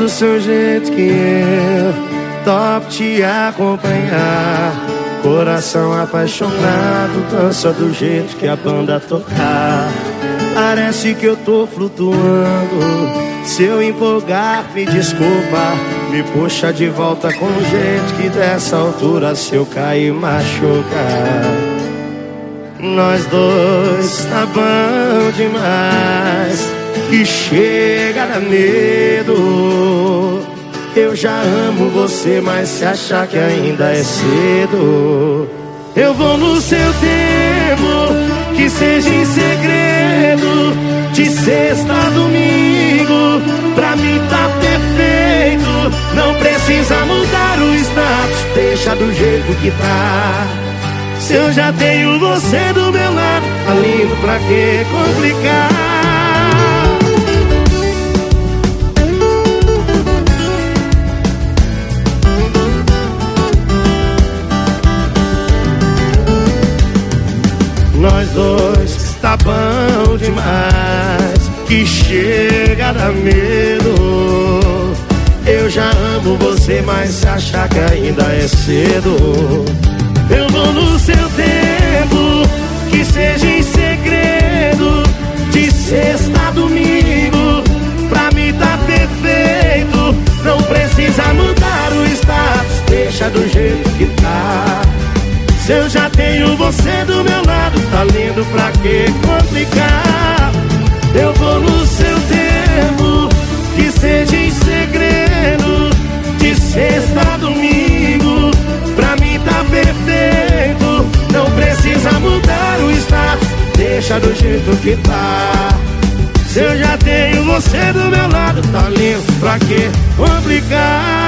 do seu jeito que eu topo te acompanhar. Coração apaixonado, dança do jeito que a banda tocar. Parece que eu tô flutuando. Se eu empolgar, me desculpa. Me puxa de volta com o jeito que dessa altura, se eu cair, machuca. Nós dois tá bom demais, que chega a dar medo. Eu já amo você, mas se achar que ainda é cedo, eu vou no seu tempo, que seja em segredo, de sexta a domingo. Pra mim tá perfeito, não precisa mudar o status, deixa do jeito que tá. Se eu já tenho você do meu lado, tá lindo, pra que complicar? Nós dois tá bom demais, que chega a dar medo. Eu já amo você, mas se achar que ainda é cedo, eu vou no seu tempo, que seja em segredo, de sexta a domingo. Pra mim tá perfeito, não precisa mudar o status, deixa do jeito que tá. Se eu já tenho você do meu lado, tá lindo, pra que complicar? Eu vou no seu tempo, que seja em segredo, de sexta a domingo. Pra mim tá perfeito, não precisa mudar o status, deixa do jeito que tá. Se eu já tenho você do meu lado, tá lindo, pra que complicar?